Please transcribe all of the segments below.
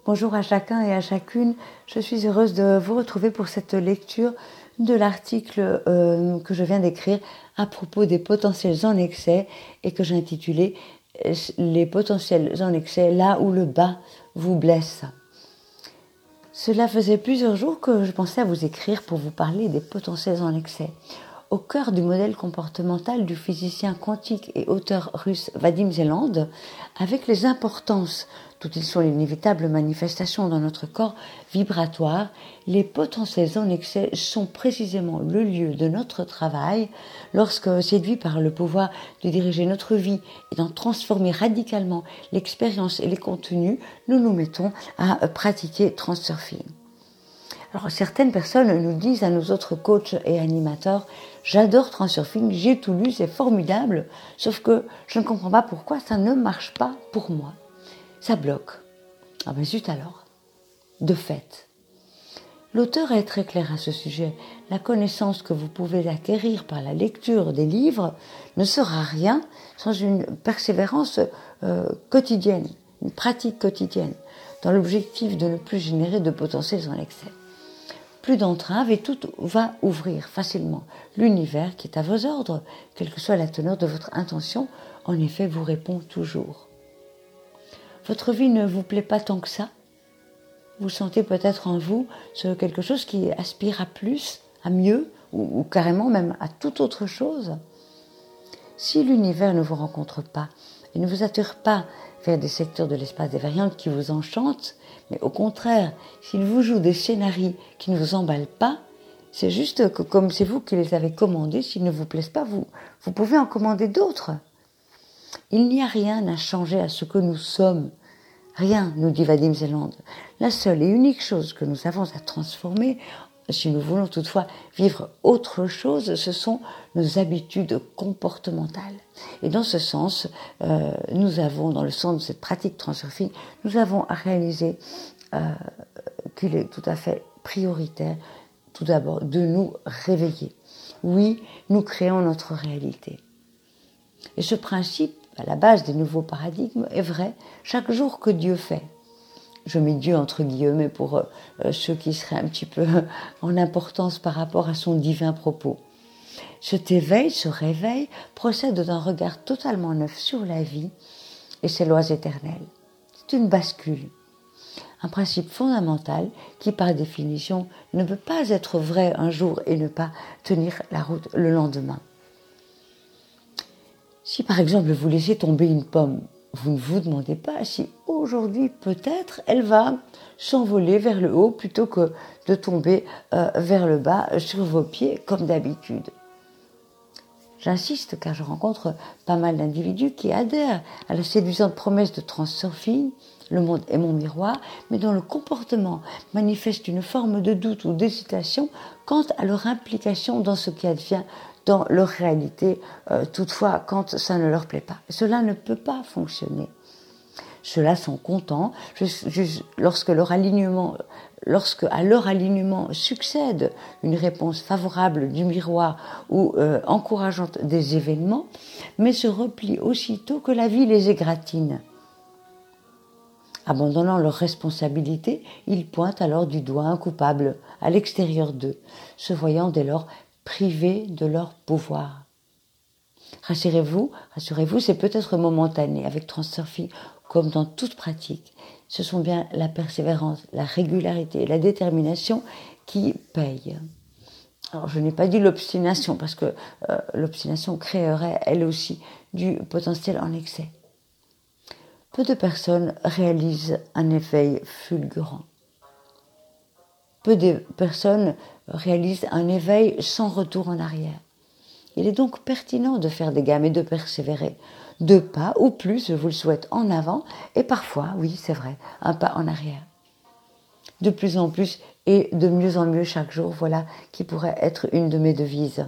Bonjour à chacun et à chacune. Je suis heureuse de vous retrouver pour cette lecture de l'article que je viens d'écrire à propos des potentiels en excès et que j'ai intitulé « Les potentiels en excès, là où le bas vous blesse ». Cela faisait plusieurs jours que je pensais à vous écrire pour vous parler des potentiels en excès. Au cœur du modèle comportemental du physicien quantique et auteur russe Vadim Zeland, avec les importances dont ils sont l'inévitable manifestation dans notre corps vibratoire, les potentiels en excès sont précisément le lieu de notre travail lorsque, séduits par le pouvoir de diriger notre vie et d'en transformer radicalement l'expérience et les contenus, nous nous mettons à pratiquer Transurfing. Alors, certaines personnes nous disent à nos autres coachs et animateurs « J'adore Transurfing, j'ai tout lu, c'est formidable, sauf que je ne comprends pas pourquoi ça ne marche pas pour moi. Ça bloque. » Ah ben zut alors. De fait, l'auteur est très clair à ce sujet. La connaissance que vous pouvez acquérir par la lecture des livres ne sera rien sans une persévérance quotidienne, une pratique quotidienne, dans l'objectif de ne plus générer de potentiels en excès. Plus d'entrave et tout va ouvrir facilement. L'univers qui est à vos ordres, quelle que soit la teneur de votre intention, en effet vous répond toujours. Votre vie ne vous plaît pas tant que ça? Vous sentez peut-être en vous quelque chose qui aspire à plus, à mieux, ou carrément même à toute autre chose? Si l'univers ne vous rencontre pas et ne vous attire pas vers des secteurs de l'espace des variantes qui vous enchantent, mais au contraire, s'il vous joue des scénarios qui ne vous emballent pas, c'est juste que comme c'est vous qui les avez commandés, s'ils ne vous plaisent pas, vous pouvez en commander d'autres. Il n'y a rien à changer à ce que nous sommes. Rien, nous dit Vadim Zeland. La seule et unique chose que nous avons à transformer, si nous voulons toutefois vivre autre chose, ce sont nos habitudes comportementales. Et dans ce sens, nous avons, dans le sens de cette pratique Transurfing, nous avons réalisé qu'il est tout à fait prioritaire, tout d'abord, de nous réveiller. Oui, nous créons notre réalité. Et ce principe, à la base des nouveaux paradigmes, est vrai chaque jour que Dieu fait. Je mets Dieu entre guillemets pour ceux qui seraient un petit peu en importance par rapport à son divin propos. Cet éveil, ce réveil, procède d'un regard totalement neuf sur la vie et ses lois éternelles. C'est une bascule, un principe fondamental qui, par définition, ne peut pas être vrai un jour et ne pas tenir la route le lendemain. Si par exemple vous laissez tomber une pomme, vous ne vous demandez pas si aujourd'hui peut-être elle va s'envoler vers le haut plutôt que de tomber vers le bas sur vos pieds comme d'habitude. J'insiste car je rencontre pas mal d'individus qui adhèrent à la séduisante promesse de Transurfing, le monde est mon miroir, mais dont le comportement manifeste une forme de doute ou d'hésitation quant à leur implication dans ce qui advient dans leur réalité, toutefois quand ça ne leur plaît pas. Cela ne peut pas fonctionner. Ceux-là sont contents lorsque à leur alignement succède une réponse favorable du miroir ou encourageante des événements, mais se replient aussitôt que la vie les égratigne. Abandonnant leurs responsabilités, ils pointent alors du doigt un coupable à l'extérieur d'eux, se voyant dès lors privés de leur pouvoir. Rassurez-vous, c'est peut-être momentané avec Transurfing, comme dans toute pratique. Ce sont bien la persévérance, la régularité et la détermination qui payent. Alors, je n'ai pas dit l'obstination, parce que l'obstination créerait, elle aussi, du potentiel en excès. Peu de personnes réalisent un éveil fulgurant. Peu de personnes réalisent un éveil sans retour en arrière. Il est donc pertinent de faire des gammes et de persévérer. 2 pas ou plus, je vous le souhaite, en avant et parfois, oui, c'est vrai, un pas en arrière. De plus en plus et de mieux en mieux chaque jour, voilà qui pourrait être une de mes devises.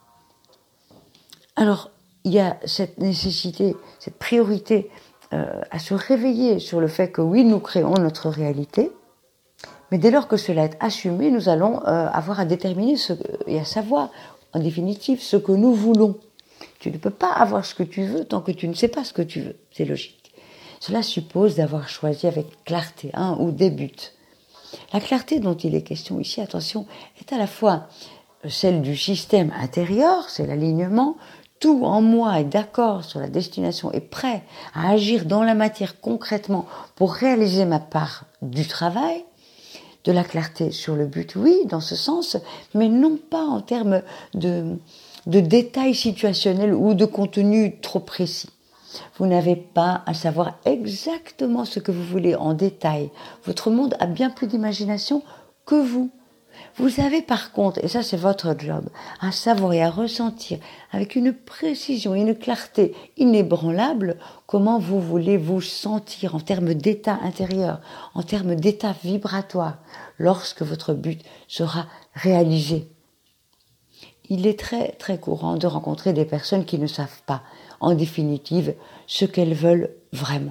Alors, il y a cette nécessité, cette priorité à se réveiller sur le fait que oui, nous créons notre réalité, mais dès lors que cela est assumé, nous allons avoir à déterminer et à savoir, en définitive, ce que nous voulons. Tu ne peux pas avoir ce que tu veux tant que tu ne sais pas ce que tu veux. C'est logique. Cela suppose d'avoir choisi avec clarté un ou des buts. La clarté dont il est question ici, attention, est à la fois celle du système intérieur, c'est l'alignement, tout en moi est d'accord sur la destination et prêt à agir dans la matière concrètement pour réaliser ma part du travail, de la clarté sur le but, oui, dans ce sens, mais non pas en termes de détails situationnels ou de contenu trop précis. Vous n'avez pas à savoir exactement ce que vous voulez en détail. Votre monde a bien plus d'imagination que vous. Vous avez par contre, et ça c'est votre job, à savoir et à ressentir avec une précision et une clarté inébranlable comment vous voulez vous sentir en termes d'état intérieur, en termes d'état vibratoire, lorsque votre but sera réalisé. Il est très très courant de rencontrer des personnes qui ne savent pas, en définitive, ce qu'elles veulent vraiment.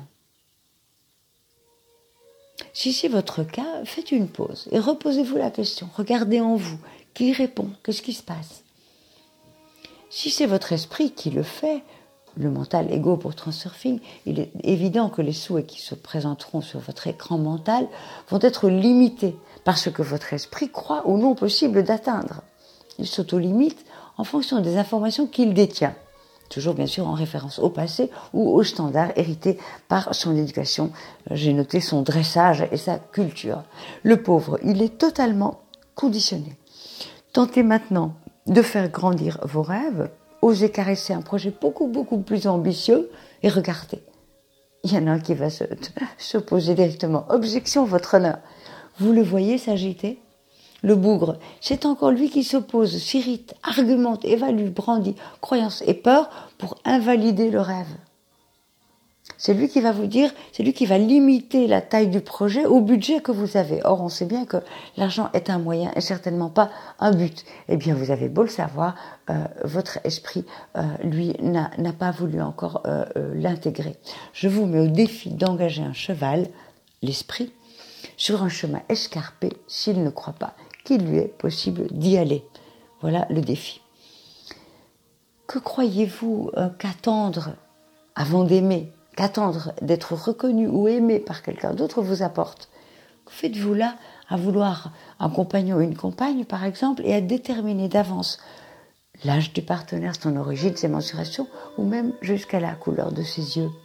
Si c'est votre cas, faites une pause et reposez-vous la question. Regardez en vous. Qui répond? Qu'est-ce qui se passe? Si c'est votre esprit qui le fait, le mental ego pour Transurfing, il est évident que les souhaits qui se présenteront sur votre écran mental vont être limités par ce que votre esprit croit ou non possible d'atteindre. Il s'auto-limite en fonction des informations qu'il détient. Toujours bien sûr en référence au passé ou aux standards hérités par son éducation. J'ai noté son dressage et sa culture. Le pauvre, il est totalement conditionné. Tentez maintenant de faire grandir vos rêves, osez caresser un projet beaucoup plus ambitieux et regardez. Il y en a un qui va s'opposer directement. Objection, votre honneur. Vous le voyez s'agiter ? Le bougre, c'est encore lui qui s'oppose, s'irrite, argumente, évalue, brandit croyances et peurs pour invalider le rêve. C'est lui qui va vous dire, c'est lui qui va limiter la taille du projet au budget que vous avez. Or, on sait bien que l'argent est un moyen et certainement pas un but. Eh bien, vous avez beau le savoir, votre esprit, lui, n'a pas voulu encore l'intégrer. Je vous mets au défi d'engager un cheval, l'esprit, sur un chemin escarpé s'il ne croit pas qu'il lui est possible d'y aller. Voilà le défi. Que croyez-vous qu'attendre avant d'aimer, qu'attendre d'être reconnu ou aimé par quelqu'un d'autre vous apporte? Que faites-vous là à vouloir un compagnon ou une compagne, par exemple, et à déterminer d'avance l'âge du partenaire, son origine, ses mensurations, ou même jusqu'à la couleur de ses yeux?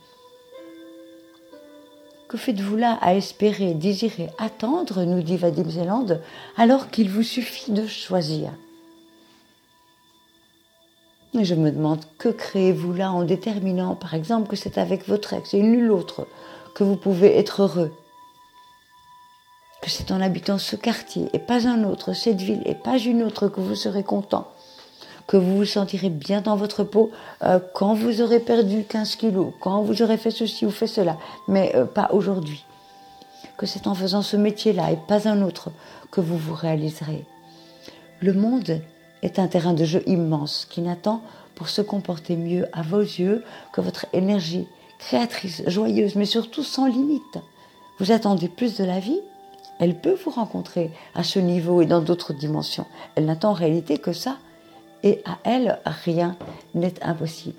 Que faites-vous là à espérer, désirer, attendre, nous dit Vadim Zeland, alors qu'il vous suffit de choisir? Et je me demande, que créez-vous là en déterminant, par exemple, que c'est avec votre ex et nul autre que vous pouvez être heureux? Que c'est en habitant ce quartier et pas un autre, cette ville et pas une autre que vous serez content? Que vous vous sentirez bien dans votre peau quand vous aurez perdu 15 kilos, quand vous aurez fait ceci ou fait cela, mais pas aujourd'hui. Que c'est en faisant ce métier-là et pas un autre que vous vous réaliserez. Le monde est un terrain de jeu immense qui n'attend pour se comporter mieux à vos yeux que votre énergie créatrice, joyeuse, mais surtout sans limite. Vous attendez plus de la vie? Elle peut vous rencontrer à ce niveau et dans d'autres dimensions. Elle n'attend en réalité que ça. Et à elle, rien n'est impossible.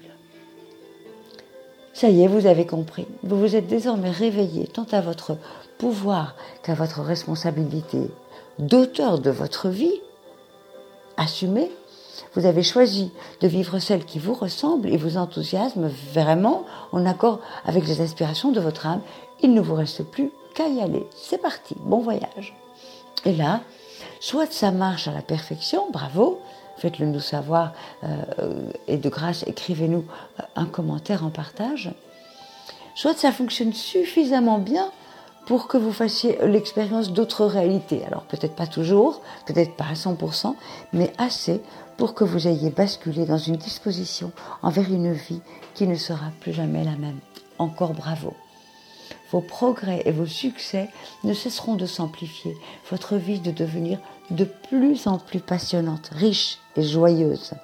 Ça y est, vous avez compris. Vous vous êtes désormais réveillé tant à votre pouvoir qu'à votre responsabilité d'auteur de votre vie. Assumez. Vous avez choisi de vivre celle qui vous ressemble et vous enthousiasme vraiment en accord avec les aspirations de votre âme. Il ne vous reste plus qu'à y aller. C'est parti, bon voyage. Et là, soit ça marche à la perfection, bravo, faites-le nous savoir et de grâce, écrivez-nous un commentaire en partage. Soit ça fonctionne suffisamment bien pour que vous fassiez l'expérience d'autres réalités. Alors peut-être pas toujours, peut-être pas à 100%, mais assez pour que vous ayez basculé dans une disposition envers une vie qui ne sera plus jamais la même. Encore bravo. Vos progrès et vos succès ne cesseront de s'amplifier, votre vie de devenir de plus en plus passionnante, riche et joyeuse.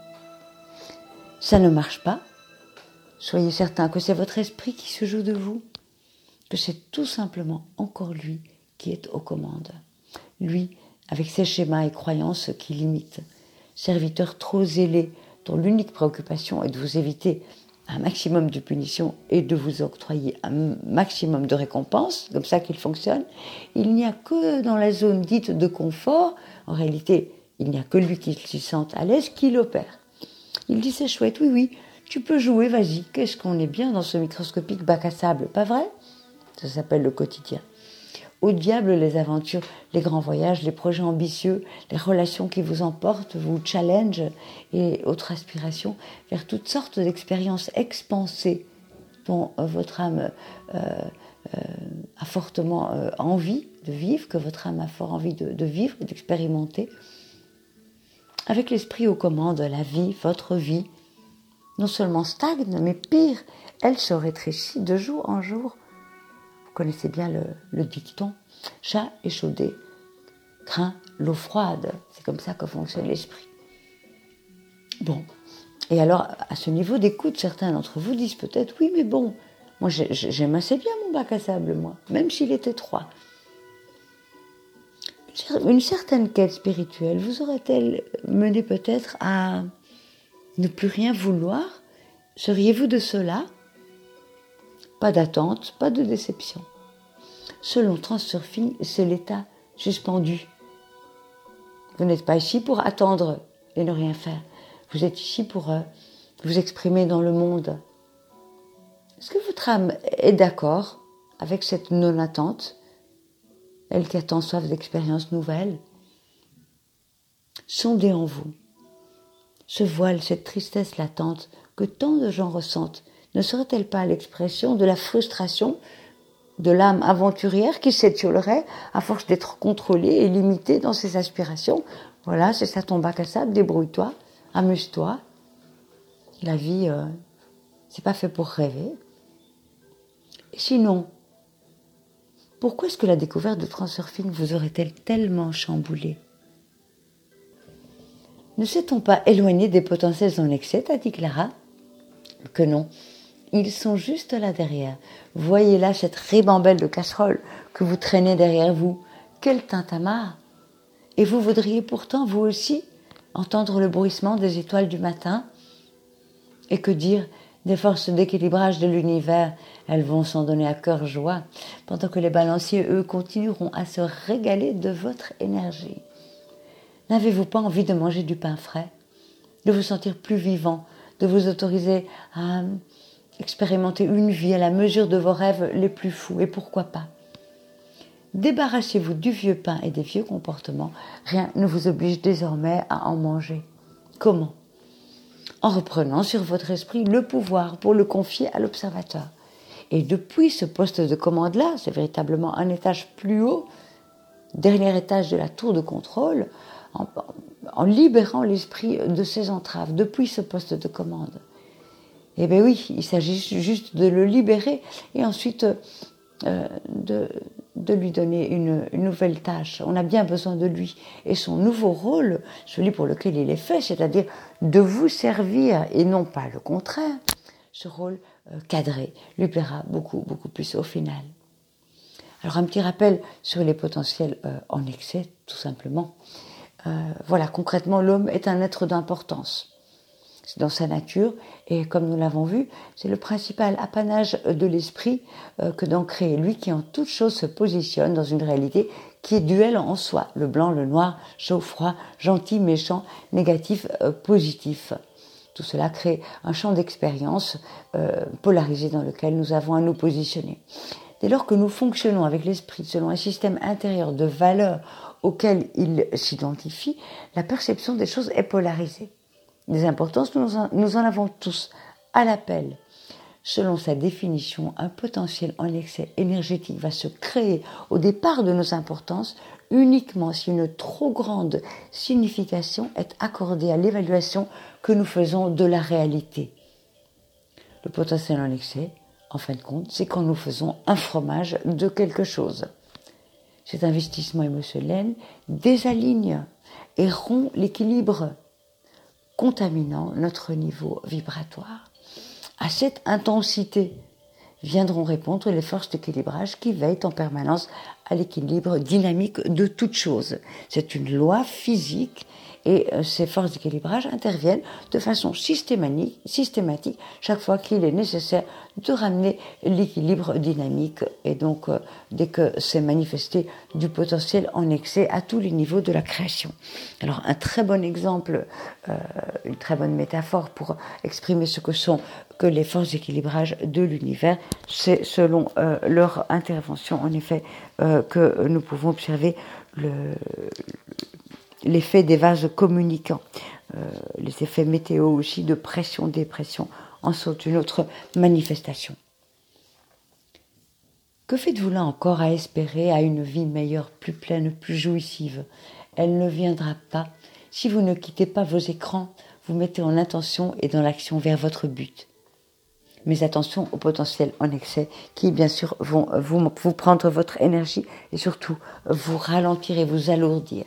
Ça ne marche pas? Soyez certain que c'est votre esprit qui se joue de vous, que c'est tout simplement encore lui qui est aux commandes. Lui, avec ses schémas et croyances qui limitent, serviteur trop zélé, dont l'unique préoccupation est de vous éviter un maximum de punitions et de vous octroyer un maximum de récompenses, comme ça qu'il fonctionne. Il n'y a que dans la zone dite de confort, en réalité, il n'y a que lui qui s'y sente à l'aise, qui l'opère. Il dit c'est chouette, oui, tu peux jouer, vas-y, qu'est-ce qu'on est bien dans ce microscopique bac à sable, pas vrai? Ça s'appelle le quotidien. Au diable les aventures, les grands voyages, les projets ambitieux, les relations qui vous emportent, vous challenge et autres aspirations vers toutes sortes d'expériences expansées dont votre âme a fortement envie de vivre, que votre âme a fort envie de vivre et d'expérimenter. Avec l'esprit aux commandes, la vie, votre vie, non seulement stagne, mais pire, elle se rétrécit de jour en jour. Vous connaissez bien le dicton, chat échaudé craint l'eau froide. C'est comme ça que fonctionne l'esprit. Bon, et alors, à ce niveau d'écoute, certains d'entre vous disent peut-être, oui, mais bon, moi j'aime assez bien mon bac à sable, moi, même s'il est étroit. Une certaine quête spirituelle vous aurait-elle mené peut-être à ne plus rien vouloir? Seriez-vous de cela? Pas d'attente, pas de déception. Selon Transurfing, c'est l'état suspendu. Vous n'êtes pas ici pour attendre et ne rien faire. Vous êtes ici pour vous exprimer dans le monde. Est-ce que votre âme est d'accord avec cette non-attente, elle qui a tant soif d'expériences nouvelles? Sondez en vous. Ce voile, cette tristesse latente que tant de gens ressentent, ne serait-elle pas l'expression de la frustration de l'âme aventurière qui s'étiolerait à force d'être contrôlée et limitée dans ses aspirations? Voilà, c'est ça ton bac à sable, débrouille-toi, amuse-toi. La vie, c'est pas fait pour rêver. Et sinon, pourquoi est-ce que la découverte de Transurfing vous aurait-elle tellement chamboulé? Ne s'est-on pas éloigné des potentiels en excès, t'a dit Clara? Que non. Ils sont juste là derrière. Voyez là cette ribambelle de casseroles que vous traînez derrière vous. Quel tintamarre! Et vous voudriez pourtant, vous aussi, entendre le bruissement des étoiles du matin? Et que dire des forces d'équilibrage de l'univers? Elles vont s'en donner à cœur joie, pendant que les balanciers, eux, continueront à se régaler de votre énergie. N'avez-vous pas envie de manger du pain frais, de vous sentir plus vivant, de vous autoriser à expérimenter une vie à la mesure de vos rêves les plus fous? Et pourquoi pas? Débarrassez-vous du vieux pain et des vieux comportements. Rien ne vous oblige désormais à en manger. Comment? En reprenant sur votre esprit le pouvoir pour le confier à l'observateur. Et depuis ce poste de commande-là, c'est véritablement un étage plus haut, dernier étage de la tour de contrôle, en libérant l'esprit de ses entraves, depuis ce poste de commande. Eh bien oui, il s'agit juste de le libérer et ensuite de lui donner une nouvelle tâche. On a bien besoin de lui. Et son nouveau rôle, celui pour lequel il est fait, c'est-à-dire de vous servir et non pas le contraire, ce rôle cadré lui plaira beaucoup, beaucoup plus au final. Alors un petit rappel sur les potentiels en excès, tout simplement. Voilà, concrètement, l'homme est un être d'importance. C'est dans sa nature, et comme nous l'avons vu, c'est le principal apanage de l'esprit que d'en créer, lui qui en toute chose se positionne dans une réalité qui est duel en soi, le blanc, le noir, chaud, froid, gentil, méchant, négatif, positif. Tout cela crée un champ d'expérience polarisé dans lequel nous avons à nous positionner. Dès lors que nous fonctionnons avec l'esprit selon un système intérieur de valeurs auquel il s'identifie, la perception des choses est polarisée. Des importances, nous en avons tous à l'appel. Selon sa définition, un potentiel en excès énergétique va se créer au départ de nos importances uniquement si une trop grande signification est accordée à l'évaluation que nous faisons de la réalité. Le potentiel en excès, en fin de compte, c'est quand nous faisons un fromage de quelque chose. Cet investissement émotionnel désaligne et rompt l'équilibre, contaminant notre niveau vibratoire. À cette intensité viendront répondre les forces d'équilibrage qui veillent en permanence à l'équilibre dynamique de toute chose. C'est une loi physique Et ces forces d'équilibrage interviennent de façon systématique chaque fois qu'il est nécessaire de ramener l'équilibre dynamique. Et donc, dès que c'est manifesté du potentiel en excès à tous les niveaux de la création. Alors, un très bon exemple, une très bonne métaphore pour exprimer ce que sont que les forces d'équilibrage de l'univers, c'est selon leur intervention, en effet, que nous pouvons observer l'effet des vases communicants. Les effets météo aussi de pression-dépression en sont une autre manifestation. Que faites-vous là encore à espérer à une vie meilleure, plus pleine, plus jouissive? Elle ne viendra pas si vous ne quittez pas vos écrans, vous mettez en intention et dans l'action vers votre but. Mais attention au potentiel en excès qui, bien sûr, vont vous prendre votre énergie et surtout vous ralentir et vous alourdir.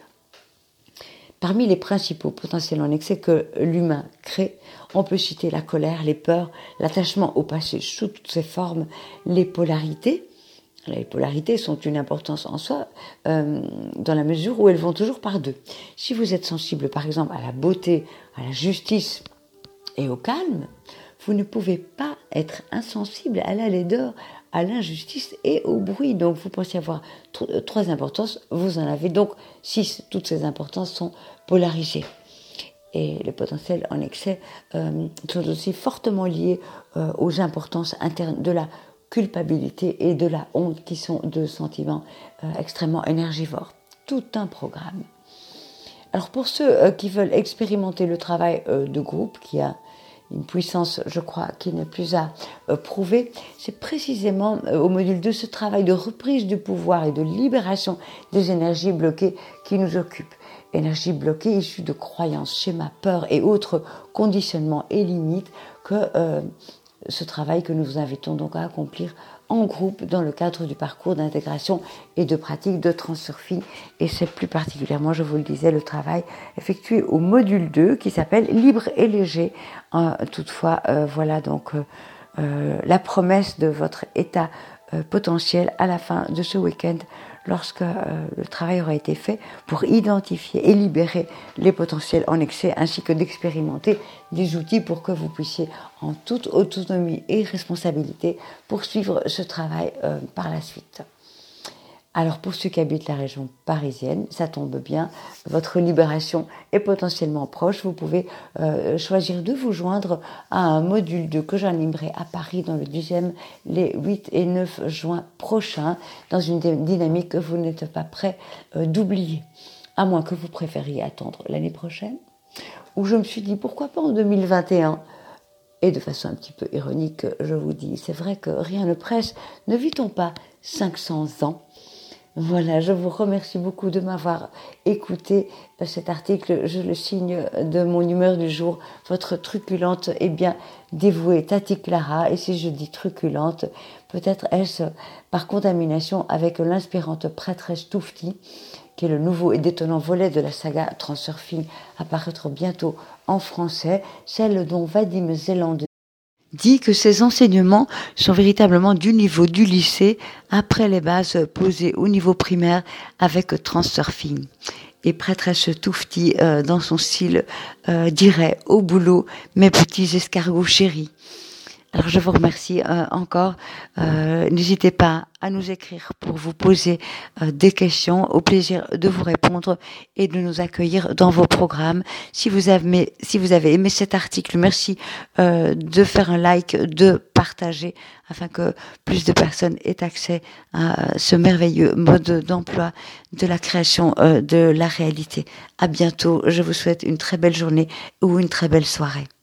Parmi les principaux potentiels en excès que l'humain crée, on peut citer la colère, les peurs, l'attachement au passé sous toutes ses formes, les polarités. Les polarités sont une importance en soi dans la mesure où elles vont toujours par deux. Si vous êtes sensible par exemple à la beauté, à la justice et au calme, vous ne pouvez pas être insensible à la laideur, à l'injustice et au bruit. Donc vous pensez avoir trois importances, vous en avez donc 6. Toutes ces importances sont polarisées. Et les potentiels en excès sont aussi fortement liés aux importances internes de la culpabilité et de la honte, qui sont deux sentiments extrêmement énergivores. Tout un programme. Alors pour ceux qui veulent expérimenter le travail de groupe, qui a une puissance, je crois, qui n'est plus à prouver, c'est précisément au module 2 ce travail de reprise du pouvoir et de libération des énergies bloquées qui nous occupent. Énergies bloquées issues de croyances, schémas, peurs et autres conditionnements et limites que ce travail que nous vous invitons donc à accomplir en groupe dans le cadre du parcours d'intégration et de pratique de transurfing. Et c'est plus particulièrement, je vous le disais, le travail effectué au module 2 qui s'appelle Libre et léger. Toutefois, voilà donc la promesse de votre état potentiel à la fin de ce week-end, lorsque le travail aura été fait pour identifier et libérer les potentiels en excès, ainsi que d'expérimenter des outils pour que vous puissiez en toute autonomie et responsabilité poursuivre ce travail par la suite. Alors pour ceux qui habitent la région parisienne, ça tombe bien, votre libération est potentiellement proche. Vous pouvez choisir de vous joindre à un module 2 que j'animerai à Paris dans le 10e les 8 et 9 juin prochains, dans une dynamique que vous n'êtes pas prêt d'oublier, à moins que vous préfériez attendre l'année prochaine, où je me suis dit pourquoi pas en 2021. Et de façon un petit peu ironique, je vous dis, c'est vrai que rien ne presse, ne vit-on pas 500 ans? Voilà, je vous remercie beaucoup de m'avoir écouté cet article. Je le signe de mon humeur du jour, votre truculente et bien dévouée Tati Clara. Et si je dis truculente, peut-être est-ce par contamination avec l'inspirante prêtresse Toufti, qui est le nouveau et détonnant volet de la saga Transurfing, à paraître bientôt en français, celle dont Vadim Zeland dit que ces enseignements sont véritablement du niveau du lycée après les bases posées au niveau primaire avec Transurfing. Et prêtresse Toufti, dans son style, dirait au boulot mes petits escargots chéris. Alors je vous remercie encore. N'hésitez pas à nous écrire pour vous poser des questions. Au plaisir de vous répondre et de nous accueillir dans vos programmes. Si vous avez aimé cet article, merci de faire un like, de partager afin que plus de personnes aient accès à ce merveilleux mode d'emploi de la création de la réalité. À bientôt. Je vous souhaite une très belle journée ou une très belle soirée.